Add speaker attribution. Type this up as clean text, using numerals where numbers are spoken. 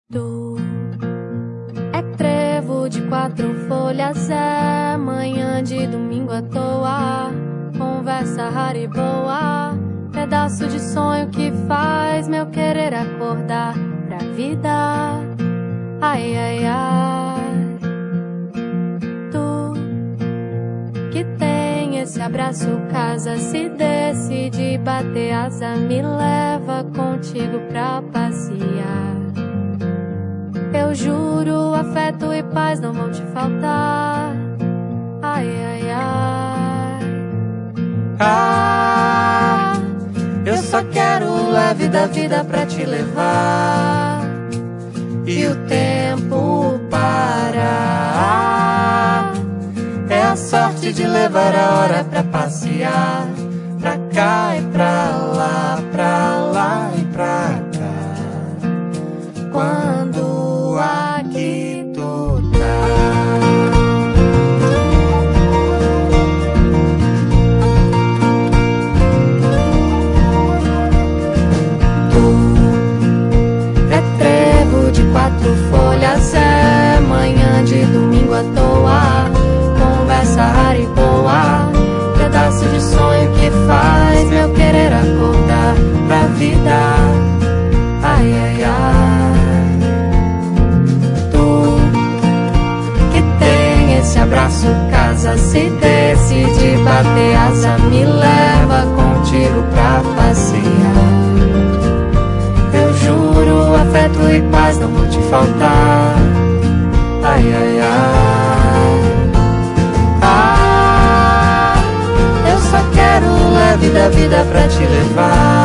Speaker 1: Tu é trevo de 4 folhas, é manhã de domingo à toa, conversa rara e boa, pedaço de sonho que faz meu querer acordar pra vida. Ai, ai, ai. Tu que tem esse abraço, casa, se decide bater asa, me leva contigo pra passear. Eu juro, afeto e paz não vão te faltar. Ai, ai, ai.
Speaker 2: Ah, eu só quero leve da vida pra te levar e o tempo parar. É a sorte de levar a hora pra passear, pra cá e pra lá e pra cá. Quando aqui tu tá.
Speaker 1: De 4 folhas, é manhã de domingo à toa, conversa rara e boa, pedaço de sonho que faz meu querer acordar pra vida. Ai, ai, ai. Tu que tem esse abraço, casa, se decide bater asa, me leva contigo pra passear. Eu juro, afeto e paz não vão te faltar. Ai, ai, ai.
Speaker 2: Ah, eu só quero leve da vida pra te levar